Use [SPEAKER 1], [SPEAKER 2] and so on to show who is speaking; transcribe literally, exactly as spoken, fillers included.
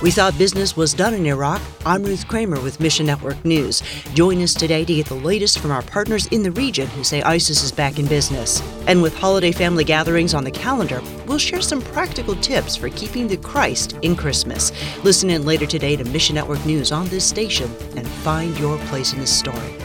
[SPEAKER 1] We thought business was done in Iraq. I'm Ruth Kramer with Mission Network News. Join us today to get the latest from our partners in the region who say ISIS is back in business. And with holiday family gatherings on the calendar, we'll share some practical tips for keeping the Christ in Christmas. Listen in later today to Mission Network News on this station and find your place in the story.